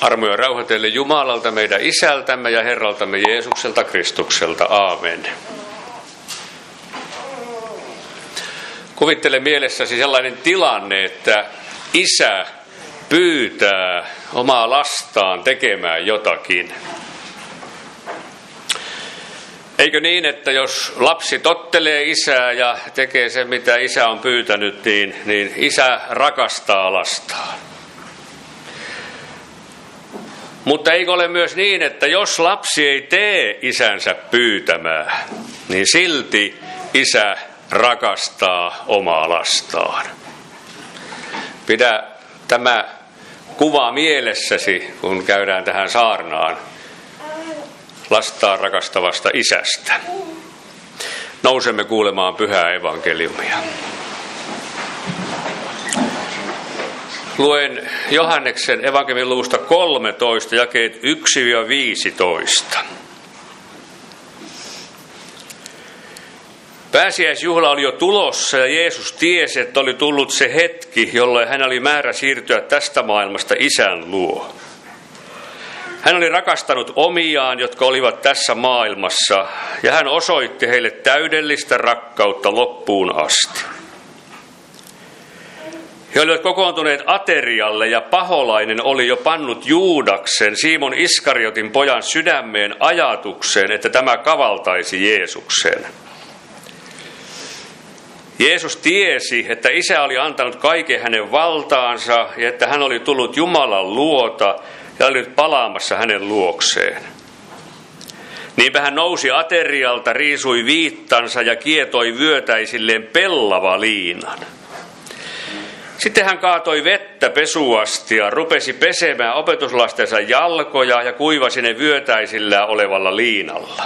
Armo ja rauha teille Jumalalta, meidän Isältämme ja Herraltamme Jeesukselta Kristukselta. Aamen. Kuvittele mielessäsi sellainen tilanne, että isä pyytää omaa lastaan tekemään jotakin. Eikö niin, että jos lapsi tottelee isää ja tekee sen, mitä isä on pyytänyt, niin isä rakastaa lastaan. Mutta eikö ole myös niin, että jos lapsi ei tee isänsä pyytämää, niin silti isä rakastaa omaa lastaan? Pidä tämä kuva mielessäsi, kun käydään tähän saarnaan lastaan rakastavasta isästä. Nousemme kuulemaan pyhää evankeliumia. Luen Johanneksen evankeliumin luvusta 13, jakeet 1-15. Pääsiäisjuhla oli jo tulossa ja Jeesus tiesi, että oli tullut se hetki, jolloin hän oli määrä siirtyä tästä maailmasta Isän luo. Hän oli rakastanut omiaan, jotka olivat tässä maailmassa, ja hän osoitti heille täydellistä rakkautta loppuun asti. He olivat kokoontuneet aterialle, ja paholainen oli jo pannut Juudaksen, Simon Iskariotin pojan sydämeen ajatukseen, että tämä kavaltaisi Jeesuksen. Jeesus tiesi, että Isä oli antanut kaiken hänen valtaansa, ja että hän oli tullut Jumalan luota, ja oli nyt palaamassa hänen luokseen. Niinpä hän nousi aterialta, riisui viittansa ja kietoi vyötäisilleen pellavaliinan. Sitten hän kaatoi vettä pesuastia, rupesi pesemään opetuslastensa jalkoja ja kuivasi ne vyötäisillä olevalla liinalla.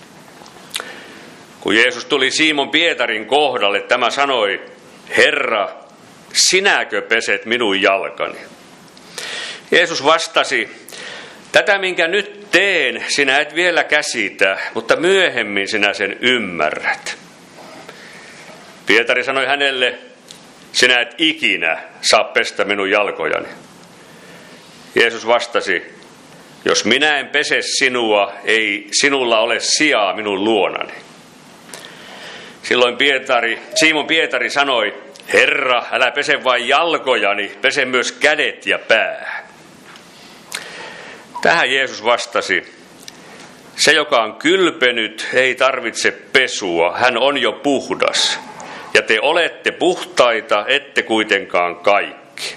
Kun Jeesus tuli Simon Pietarin kohdalle, tämä sanoi, Herra, sinäkö peset minun jalkani? Jeesus vastasi, tätä minkä nyt teen, sinä et vielä käsitä, mutta myöhemmin sinä sen ymmärrät. Pietari sanoi hänelle, sinä et ikinä saa pestä minun jalkojani. Jeesus vastasi, jos minä en pese sinua, ei sinulla ole sijaa minun luonani. Silloin Simon Pietari sanoi, Herra, älä pese vain jalkojani, pese myös kädet ja pää. Tähän Jeesus vastasi, se joka on kylpenyt ei tarvitse pesua, hän on jo puhdas. Ja te olette puhtaita, ette kuitenkaan kaikki.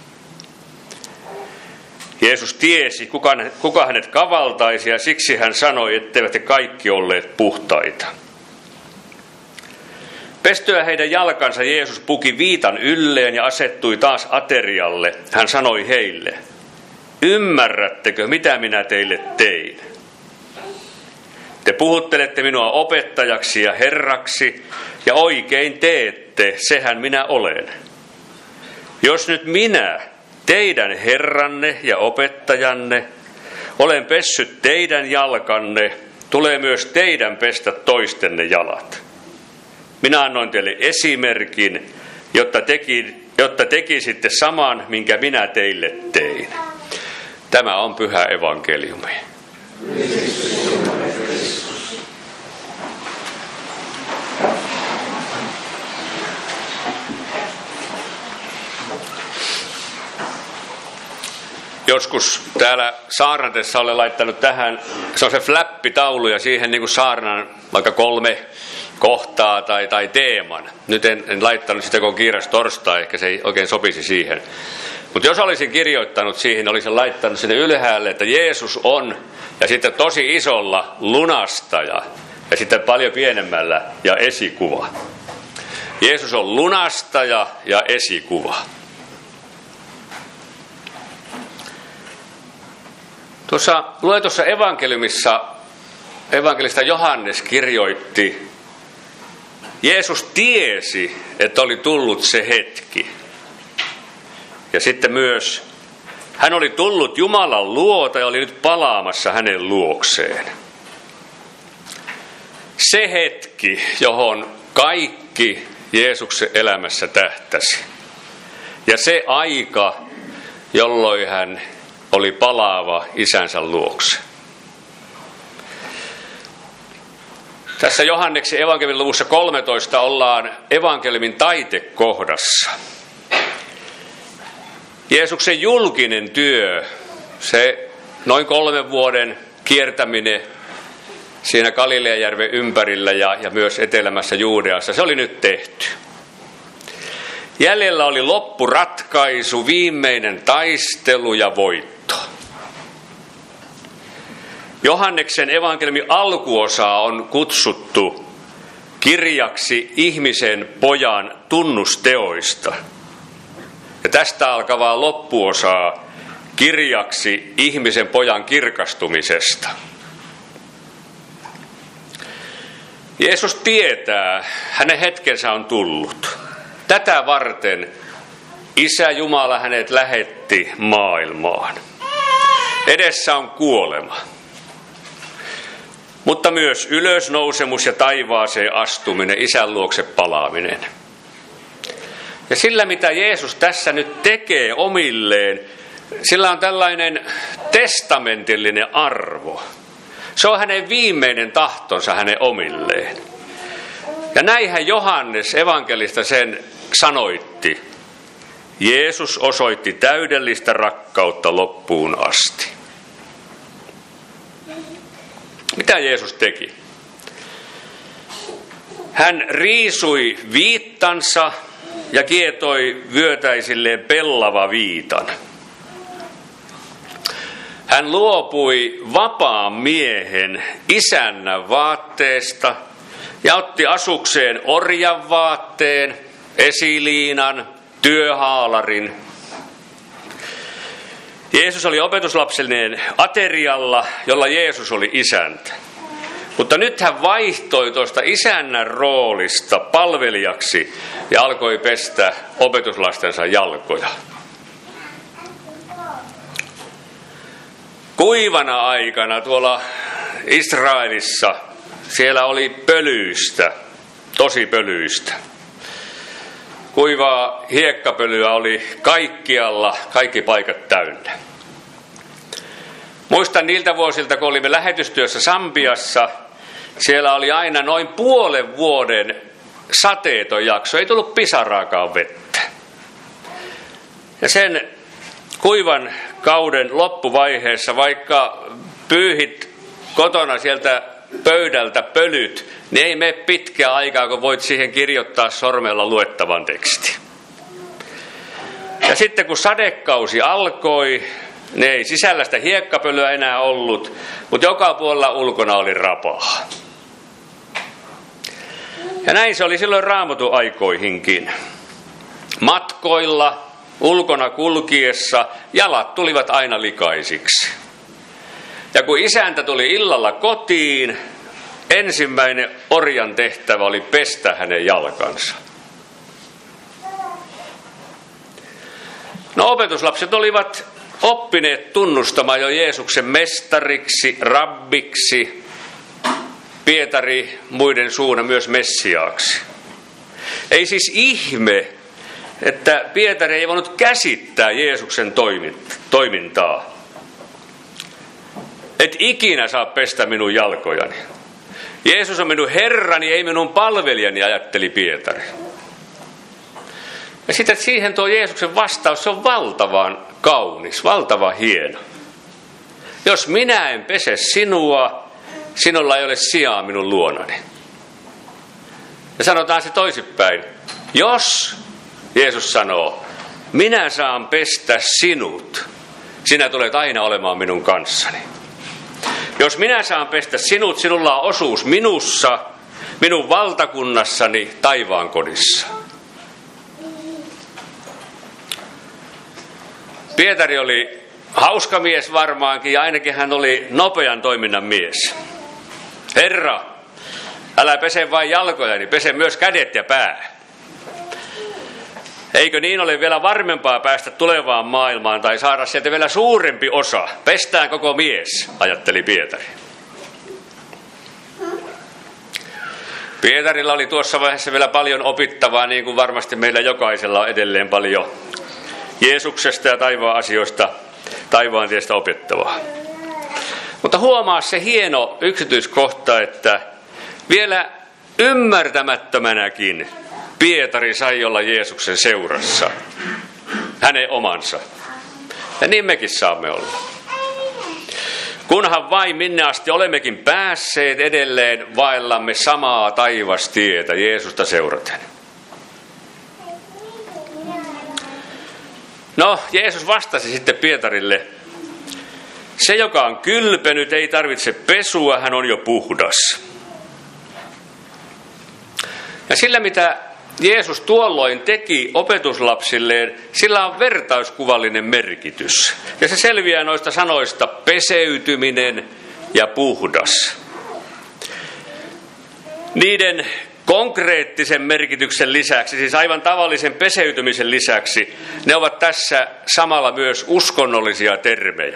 Jeesus tiesi, kuka hänet kavaltaisi, ja siksi hän sanoi, etteivät te kaikki olleet puhtaita. Pestyä heidän jalkansa Jeesus puki viitan ylleen ja asettui taas aterialle. Hän sanoi heille, ymmärrättekö, mitä minä teille tein? Te puhuttelette minua opettajaksi ja herraksi, ja oikein teette, sehän minä olen. Jos nyt minä, teidän herranne ja opettajanne, olen pessyt teidän jalkanne, tulee myös teidän pestä toistenne jalat. Minä annoin teille esimerkin, jotta tekisitte saman, minkä minä teille tein. Tämä on pyhä evankeliumi. Joskus täällä saarnatessa olen laittanut tähän, se on se flappitaulu ja siihen niin kuin saarnan vaikka 3 kohtaa tai teeman. Nyt en laittanut sitä, kun on kiiras torstai, ehkä se ei oikein sopisi siihen. Mutta jos olisin kirjoittanut siihen, olisin laittanut sinne ylhäälle, että Jeesus on, ja sitten tosi isolla lunastaja, ja sitten paljon pienemmällä ja esikuva. Jeesus on lunastaja ja esikuva. Tuossa luetussa evankeliumissa evankelista Johannes kirjoitti, Jeesus tiesi, että oli tullut se hetki. Ja sitten myös, hän oli tullut Jumalan luota ja oli nyt palaamassa hänen luokseen. Se hetki, johon kaikki Jeesuksen elämässä tähtäsi. Ja se aika, jolloin hän oli palaava isänsä luokse. Tässä Johanneksen evankeliumin luvussa 13 ollaan evankeliumin taitekohdassa. Jeesuksen julkinen työ, se noin 3 vuoden kiertäminen siinä Galileajärven ympärillä ja myös etelämässä Juudeassa, se oli nyt tehty. Jäljellä oli loppuratkaisu, viimeinen taistelu ja voitto. Johanneksen evankeliumin alkuosaa on kutsuttu kirjaksi ihmisen pojan tunnusteoista. Ja tästä alkavaa loppuosaa kirjaksi ihmisen pojan kirkastumisesta. Jeesus tietää, hänen hetkensä on tullut. Tätä varten Isä Jumala hänet lähetti maailmaan. Edessä on kuolema, mutta myös ylösnousemus ja taivaaseen astuminen, Isän luokse palaaminen. Ja sillä, mitä Jeesus tässä nyt tekee omilleen, sillä on tällainen testamentillinen arvo. Se on hänen viimeinen tahtonsa hänen omilleen. Ja näinhän Johannes evankelista sen sanoitti. Jeesus osoitti täydellistä rakkautta loppuun asti. Mitä Jeesus teki? Hän riisui viittansa ja kietoi vyötäisilleen pellava viitan. Hän luopui vapaan miehen isännän vaatteesta ja otti asukseen orjan vaatteen, esiliinan, työhaalarin. Jeesus oli opetuslapsellinen aterialla, jolla Jeesus oli isäntä. Mutta nyt hän vaihtoi tuosta isännän roolista palvelijaksi ja alkoi pestä opetuslastensa jalkoja. Kuivana aikana tuolla Israelissa siellä oli pölyistä, tosi pölyistä. Kuivaa hiekkapölyä oli kaikkialla, kaikki paikat täynnä. Muistan niiltä vuosilta, kun olimme lähetystyössä Sambiassa, siellä oli aina noin puolen vuoden sateeton jakso, ei tullut pisaraakaan vettä. Ja sen kuivan kauden loppuvaiheessa, vaikka pyyhit kotona sieltä pöydältä pölyt, niin ei mene pitkää aikaa, kun voit siihen kirjoittaa sormella luettavan tekstin. Ja sitten kun sadekausi alkoi, ne ei sisällä sitä hiekkapölyä enää ollut, mutta joka puolella ulkona oli rapaa. Ja näin se oli silloin Raamatun aikoihinkin. Matkoilla, ulkona kulkiessa, jalat tulivat aina likaisiksi. Ja kun isäntä tuli illalla kotiin, ensimmäinen orjan tehtävä oli pestä hänen jalkansa. No, opetuslapset olivat oppineet tunnustamaan jo Jeesuksen mestariksi, rabbiksi, Pietari muiden suuna myös Messiaaksi. Ei siis ihme, että Pietari ei voinut käsittää Jeesuksen toimintaa. Et ikinä saa pestä minun jalkojani. Jeesus on minun herrani, ei minun palvelijani, ajatteli Pietari. Ja sitten siihen tuo Jeesuksen vastaus, se on valtavan kaunis, valtavan hieno. Jos minä en pese sinua, sinulla ei ole sijaa minun luonani. Ja sanotaan se toisinpäin. Jos, Jeesus sanoo, minä saan pestä sinut, sinä tulet aina olemaan minun kanssani. Jos minä saan pestä sinut, sinulla on osuus minussa, minun valtakunnassani, taivaan kodissa. Pietari oli hauska mies varmaankin, ja ainakin hän oli nopean toiminnan mies. Herra, älä pese vain jalkojani, pese myös kädet ja pää. Eikö niin ole vielä varmempaa päästä tulevaan maailmaan tai saada sieltä vielä suurempi osa? Pestään koko mies, ajatteli Pietari. Pietarilla oli tuossa vaiheessa vielä paljon opittavaa, niin kuin varmasti meillä jokaisella on edelleen paljon Jeesuksesta ja taivaan asioista. taivaan tiestä opettavaa. Mutta huomaa se hieno yksityiskohta, että vielä ymmärtämättömänäkin Pietari sai olla Jeesuksen seurassa, hänen omansa. Ja niin mekin saamme olla. Kunhan vain minne asti olemmekin päässeet edelleen vaellamme samaa taivastietä Jeesusta seuraten. No, Jeesus vastasi sitten Pietarille, se joka on kylpenyt ei tarvitse pesua, hän on jo puhdas. Ja sillä mitä Jeesus tuolloin teki opetuslapsilleen, sillä on vertauskuvallinen merkitys. Ja se selviää noista sanoista peseytyminen ja puhdas. Niiden konkreettisen merkityksen lisäksi, siis aivan tavallisen peseytymisen lisäksi, ne ovat tässä samalla myös uskonnollisia termejä.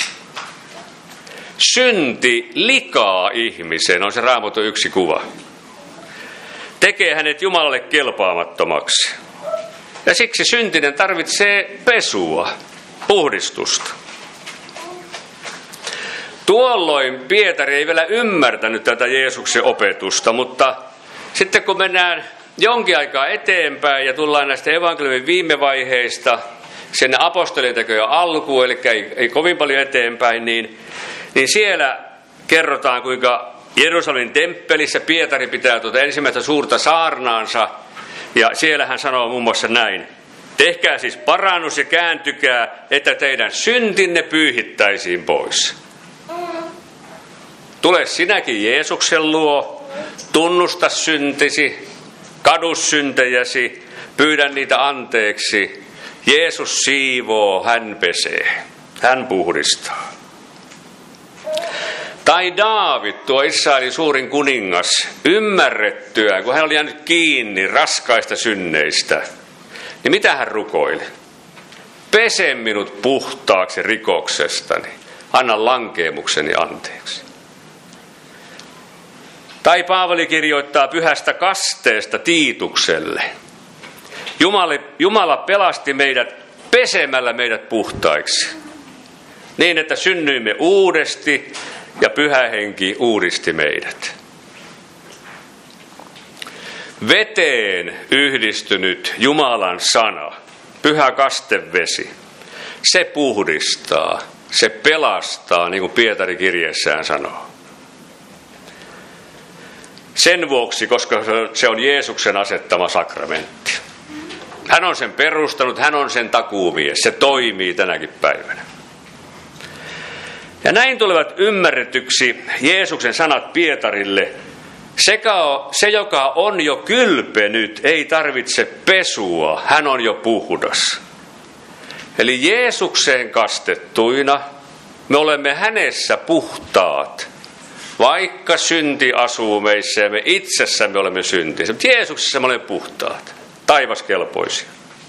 Synti likaa ihmisen, on se Raamatun yksi kuva. Tekee hänet Jumalalle kelpaamattomaksi. Ja siksi syntinen tarvitsee pesua, puhdistusta. Tuolloin Pietari ei vielä ymmärtänyt tätä Jeesuksen opetusta, mutta sitten kun mennään jonkin aikaa eteenpäin ja tullaan näistä evankeliumin viime vaiheista sinne apostolitekojen alkuun, eli ei kovin paljon eteenpäin, niin siellä kerrotaan, kuinka Jerusalemin temppelissä Pietari pitää ensimmäistä suurta saarnaansa, ja siellä hän sanoo muun muassa näin: tehkää siis parannus ja kääntykää, että teidän syntinne pyyhittäisiin pois. Tule sinäkin Jeesuksen luo, tunnusta syntisi, kadu syntejäsi, pyydä niitä anteeksi. Jeesus siivoo, hän pesee, hän puhdistaa. Tai Daavid, tuo Israelin suurin kuningas, ymmärrettyään, kun hän oli jäänyt kiinni raskaista synneistä, niin mitä hän rukoili? Pese minut puhtaaksi rikoksestani, anna lankeemukseni anteeksi. Tai Paavali kirjoittaa pyhästä kasteesta Tiitukselle. Jumala pelasti meidät pesemällä meidät puhtaiksi, niin että synnyimme uudesti ja Pyhä Henki uudisti meidät. Veteen yhdistynyt Jumalan sana, pyhä kastevesi, se puhdistaa, se pelastaa, niin kuin Pietari kirjeessään sanoo. Sen vuoksi, koska se on Jeesuksen asettama sakramentti. Hän on sen perustanut, hän on sen takuumies, se toimii tänäkin päivänä. Ja näin tulevat ymmärretyksi Jeesuksen sanat Pietarille. Se, joka on jo kylpenyt, ei tarvitse pesua, hän on jo puhdas. Eli Jeesukseen kastettuina me olemme hänessä puhtaat, vaikka synti asuu meissä ja me itsessämme olemme syntisiä. Mutta Jeesuksessa me olemme puhtaat, taivaskelpoisia.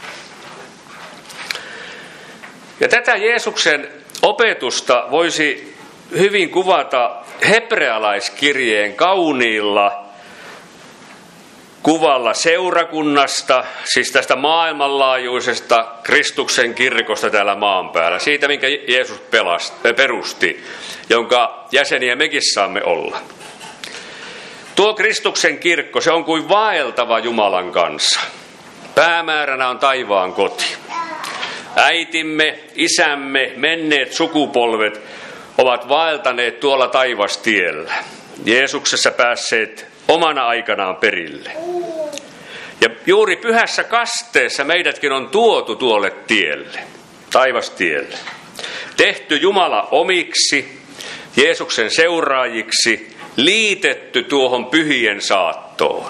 Ja tätä Jeesuksen opetusta voisi hyvin kuvata hebrealaiskirjeen kauniilla kuvalla seurakunnasta, siis tästä maailmanlaajuisesta Kristuksen kirkosta täällä maan päällä, siitä minkä Jeesus perusti, jonka jäseniä mekin saamme olla. Tuo Kristuksen kirkko, se on kuin vaeltava Jumalan kanssa. Päämääränä on taivaan koti. Äitimme, isämme, menneet sukupolvet ovat vaeltaneet tuolla taivastiellä, Jeesuksessa päässeet omana aikanaan perille. Ja juuri pyhässä kasteessa meidätkin on tuotu tuolle tielle, taivastielle. Tehty Jumala omiksi, Jeesuksen seuraajiksi, liitetty tuohon pyhien saattoon.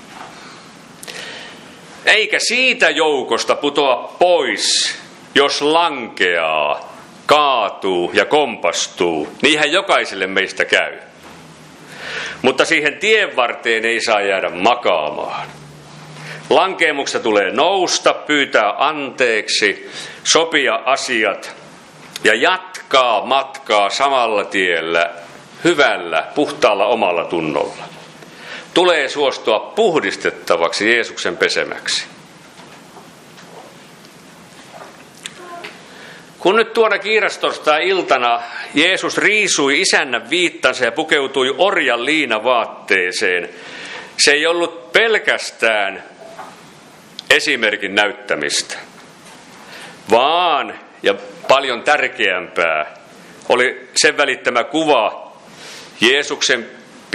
Eikä siitä joukosta putoa pois, jos lankeaa, kaatuu ja kompastuu. Niinhän jokaiselle meistä käy. Mutta siihen tien varteen ei saa jäädä makaamaan. Lankeemuksesta tulee nousta, pyytää anteeksi, sopia asiat ja jatkaa matkaa samalla tiellä, hyvällä, puhtaalla omalla tunnolla. Tulee suostua puhdistettavaksi Jeesuksen pesemäksi. Kun nyt tuona kiirastorstai-iltana Jeesus riisui isännän viittansa ja pukeutui orjan liinavaatteeseen, se ei ollut pelkästään esimerkin näyttämistä, vaan, ja paljon tärkeämpää, oli sen välittämä kuva Jeesuksen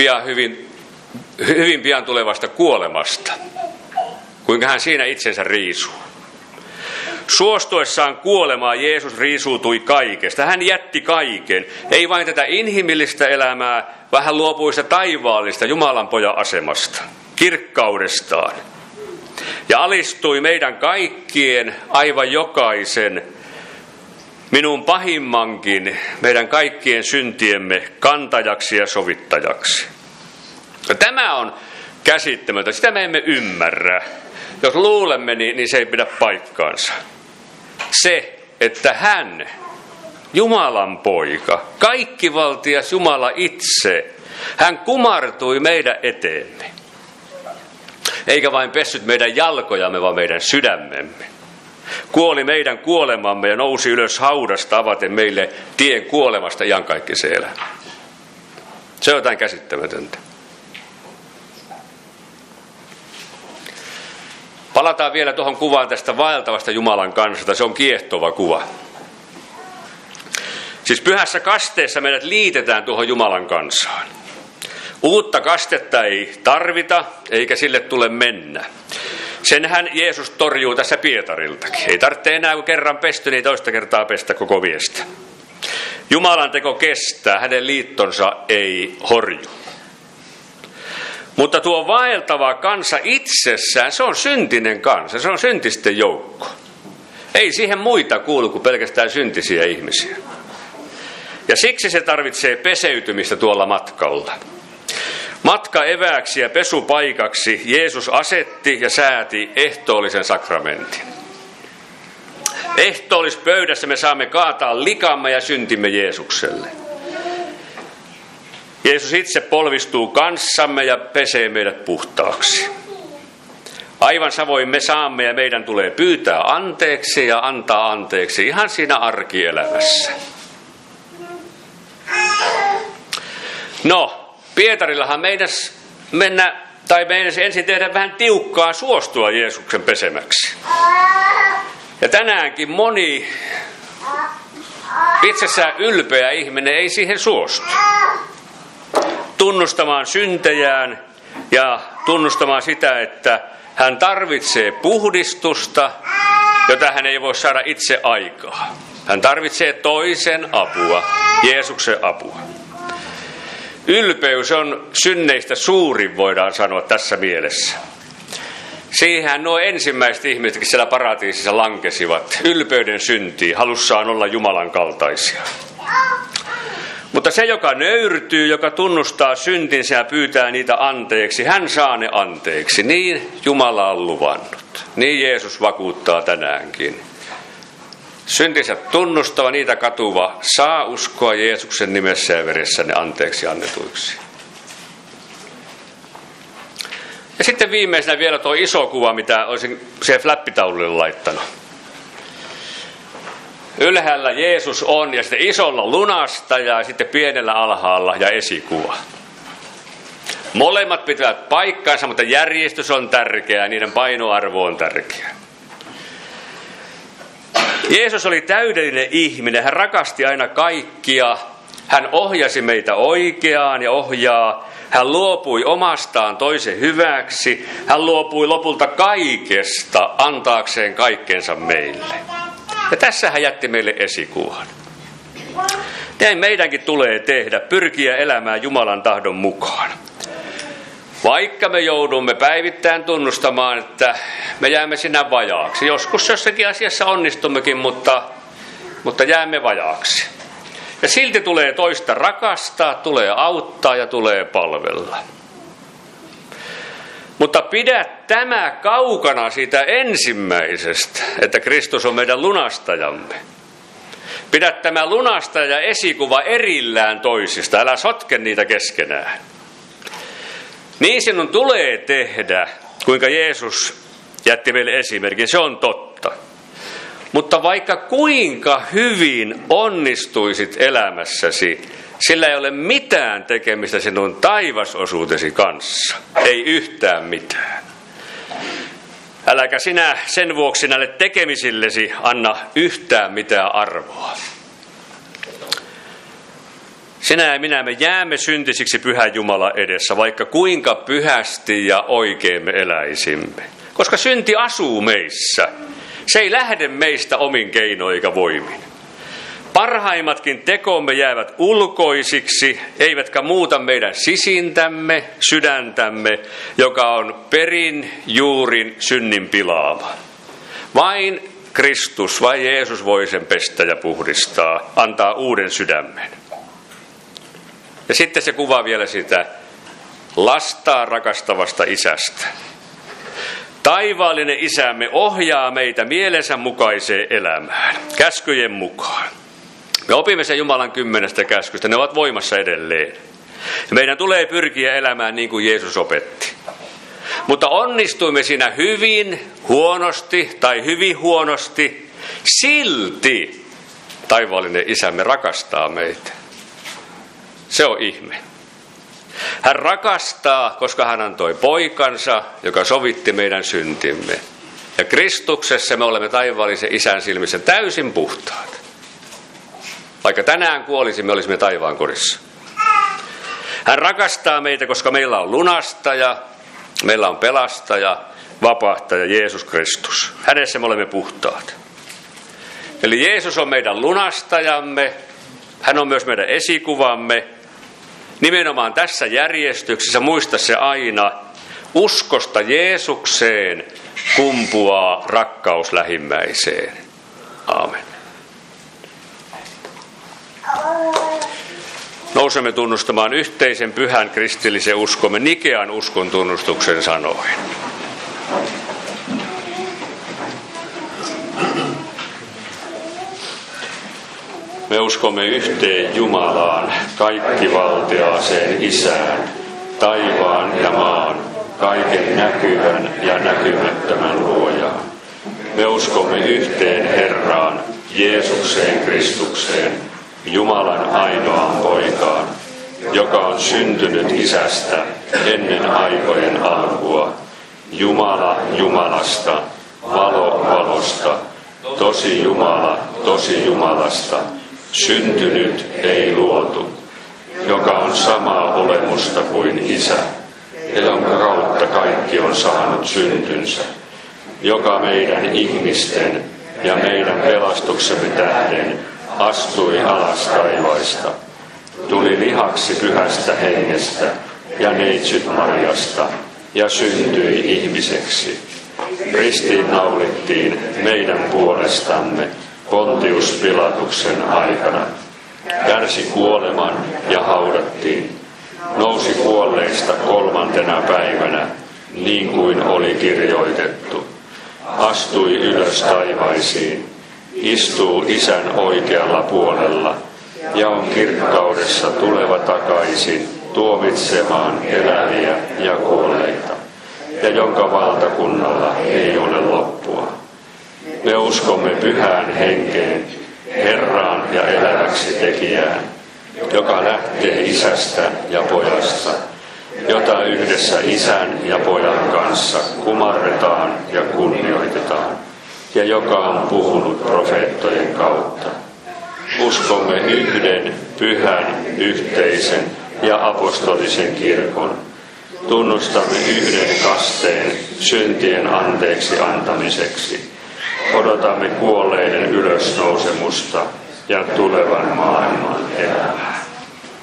hyvin pian tulevasta kuolemasta, kuinka hän siinä itsensä riisuu. Suostuessaan kuolemaan Jeesus riisuutui kaikesta. Hän jätti kaiken, ei vain tätä inhimillistä elämää, vaan hän luopui sitä taivaallista Jumalan pojan asemasta, kirkkaudestaan. Ja alistui meidän kaikkien, aivan jokaisen, minun pahimmankin, meidän kaikkien syntiemme kantajaksi ja sovittajaksi. Ja tämä on käsittämätöntä, sitä me emme ymmärrä. Jos luulemme, niin se ei pidä paikkaansa. Se, että hän, Jumalan poika, kaikkivaltias Jumala itse, hän kumartui meidän eteemme. Eikä vain pessyt meidän jalkojamme, vaan meidän sydämemme. Kuoli meidän kuolemamme ja nousi ylös haudasta avaten meille tien kuolemasta iankaikkiseen elämään. Se on jotain käsittämätöntä. Palataan vielä tuohon kuvaan tästä vaeltavasta Jumalan kansasta. Se on kiehtova kuva. Siis pyhässä kasteessa meidät liitetään tuohon Jumalan kansaan. Uutta kastetta ei tarvita, eikä sille tule mennä. Senhän Jeesus torjuu tässä Pietariltakin. Ei tarvitse enää, kun kerran pesty, niin toista kertaa pestä koko viestä. Jumalan teko kestää, hänen liittonsa ei horju. Mutta tuo vaeltava kansa itsessään, se on syntinen kansa, se on syntisten joukko. Ei siihen muita kuulu kuin pelkästään syntisiä ihmisiä. Ja siksi se tarvitsee peseytymistä tuolla matkalla. Matkaevääksi ja pesupaikaksi Jeesus asetti ja sääti ehtoollisen sakramentin. Ehtoollispöydässä me saamme kaataa likamme ja syntimme Jeesukselle. Jeesus itse polvistuu kanssamme ja pesee meidät puhtaaksi. Aivan samoin me saamme ja meidän tulee pyytää anteeksi ja antaa anteeksi ihan siinä arkielämässä. No, Pietarillahan meidän ensin tehdä vähän tiukkaa suostua Jeesuksen pesemäksi. Ja tänäänkin moni itsessään ylpeä ihminen ei siihen suostu. Tunnustamaan syntejään ja tunnustamaan sitä, että hän tarvitsee puhdistusta, jota hän ei voi saada itse aikaa. Hän tarvitsee toisen apua, Jeesuksen apua. Ylpeys on synneistä suurin, voidaan sanoa tässä mielessä. Siihen nuo ensimmäiset ihmisetkin siellä paratiisissa lankesivat. Ylpeyden syntiin, halussaan olla Jumalan kaltaisia. Mutta se, joka nöyrtyy, joka tunnustaa syntinsä ja pyytää niitä anteeksi, hän saa ne anteeksi. Niin Jumala on luvannut. Niin Jeesus vakuuttaa tänäänkin. Syntinsä tunnustava, niitä katuva, saa uskoa Jeesuksen nimessä ja veressä ne anteeksi annetuiksi. Ja sitten viimeisenä vielä tuo iso kuva, mitä olisin siihen flappitaululle laittanut. Ylhäällä Jeesus on ja sitten isolla lunastaja ja sitten pienellä alhaalla ja esikuva. Molemmat pitävät paikkaansa, mutta järjestys on tärkeä, niiden painoarvo on tärkeä. Jeesus oli täydellinen ihminen, hän rakasti aina kaikkia, hän ohjasi meitä oikeaan ja ohjaa, hän luopui omastaan toisen hyväksi, hän luopui lopulta kaikesta antaakseen kaikkensa meille. Ja tässä hän jätti meille esikuvan. Näin meidänkin tulee tehdä, pyrkiä elämään Jumalan tahdon mukaan. Vaikka me joudumme päivittäin tunnustamaan, että me jäämme sinä vajaaksi. Joskus jossakin asiassa onnistummekin, mutta jäämme vajaaksi. Ja silti tulee toista rakastaa, tulee auttaa ja tulee palvella. Mutta pidä tämä kaukana siitä ensimmäisestä, että Kristus on meidän lunastajamme. Pidä tämä lunastaja ja esikuva erillään toisista, älä sotke niitä keskenään. Niin sinun tulee tehdä, kuinka Jeesus jätti meille esimerkin, se on totta. Mutta vaikka kuinka hyvin onnistuisit elämässäsi, sillä ei ole mitään tekemistä sinun taivasosuutesi kanssa. Ei yhtään mitään. Äläkä sinä sen vuoksi näille tekemisillesi anna yhtään mitään arvoa. Sinä ja minä, me jäämme syntisiksi Pyhän Jumalan edessä, vaikka kuinka pyhästi ja oikein me eläisimme. Koska synti asuu meissä. Se ei lähde meistä omin keinoin eikä voimin. Parhaimmatkin tekomme jäävät ulkoisiksi, eivätkä muuta meidän sisintämme, sydäntämme, joka on perin juurin synnin pilaava. Vain Kristus, vain Jeesus voi sen pestä ja puhdistaa, antaa uuden sydämen. Ja sitten se kuvaa vielä sitä lastaa rakastavasta isästä. Taivaallinen isämme ohjaa meitä mielensä mukaiseen elämään, käskyjen mukaan. Me opimme sen Jumalan 10 käskystä, ne ovat voimassa edelleen. Ja meidän tulee pyrkiä elämään niin kuin Jeesus opetti. Mutta onnistuimme siinä hyvin, huonosti tai hyvin huonosti, silti taivaallinen isämme rakastaa meitä. Se on ihme. Hän rakastaa, koska hän antoi poikansa, joka sovitti meidän syntimme. Ja Kristuksessa me olemme taivaallisen isän silmissä täysin puhtaat. Vaikka tänään kuolisimme, olisimme taivaan kodissa. Hän rakastaa meitä, koska meillä on lunastaja, meillä on pelastaja, vapahtaja, Jeesus Kristus. Hänessä me olemme puhtaat. Eli Jeesus on meidän lunastajamme, hän on myös meidän esikuvamme. Nimenomaan tässä järjestyksessä, muista se aina, uskosta Jeesukseen kumpuaa rakkaus lähimmäiseen. Aamen. Nousemme tunnustamaan yhteisen pyhän kristillisen uskomme Nikean uskon tunnustuksen sanoin. Me uskomme yhteen Jumalaan, kaikkivaltiaaseen Isään, taivaan ja maan, kaiken näkyvän ja näkymättömän luojaan. Me uskomme yhteen Herraan, Jeesukseen Kristukseen, Jumalan ainoaan poikaan, joka on syntynyt Isästä ennen aikojen alkua, Jumala Jumalasta, valo valosta, tosi Jumala tosi Jumalasta, syntynyt ei luotu, joka on samaa olemusta kuin Isä, ja jonka kautta kaikki on saanut syntynsä, joka meidän ihmisten ja meidän pelastuksemme tähden astui alas taivaista, tuli lihaksi pyhästä hengestä ja neitsyt Marjasta ja syntyi ihmiseksi. Ristiin naulittiin meidän puolestamme Pontius Pilatuksen aikana, kärsi kuoleman ja haudattiin, nousi kuolleista 3. päivänä, niin kuin oli kirjoitettu, astui ylös taivaisiin, istuu Isän oikealla puolella ja on kirkkaudessa tuleva takaisin tuomitsemaan eläviä ja kuolleita, ja jonka valtakunnalla ei ole loppua. Me uskomme pyhään henkeen, Herraan ja eläväksi tekijään, joka lähtee Isästä ja Pojasta, jota yhdessä Isän ja Pojan kanssa kumarretaan ja kunnioitetaan, ja joka on puhunut profeettojen kautta. Uskomme yhden, pyhän, yhteisen ja apostolisen kirkon. Tunnustamme yhden kasteen syntien anteeksi antamiseksi. Odotamme kuolleiden ylösnousemusta ja tulevan maailman elämää.